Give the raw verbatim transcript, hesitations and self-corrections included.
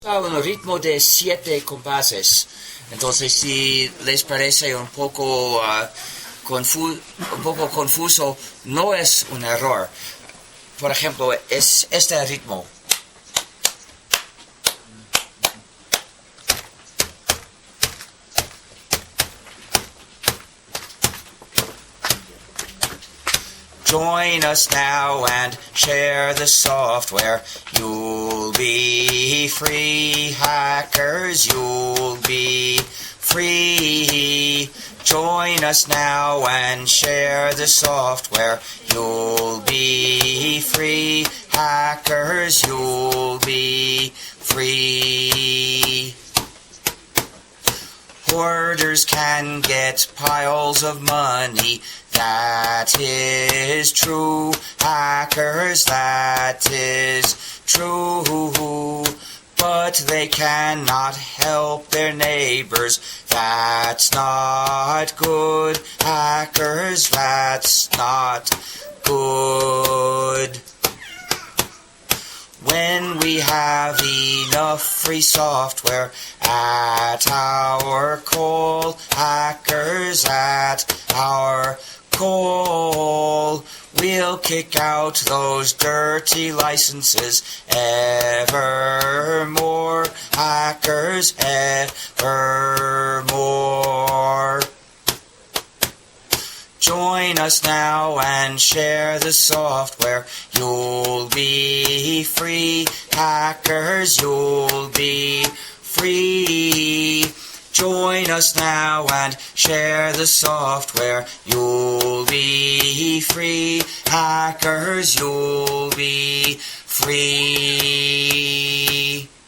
Un ritmo de siete compases. Entonces, si les parece un poco, uh, confu un poco confuso, no es un error. Por ejemplo, es este ritmo. Join us now and share the software. You'll be free, hackers, you'll be free. Join us now and share the software. You'll be free, hackers, you'll be free. Hoarders can get piles of money. That is true, hackers, that is true. But they cannot help their neighbors. That's not good, hackers, that's not good. When we have enough free software at our call, hackers at our call, we'll kick out those dirty licenses evermore, hackers evermore. Join us now and share the software. You'll be free, hackers, you'll be free. Join us now and share the software. You'll be free, hackers, you'll be free.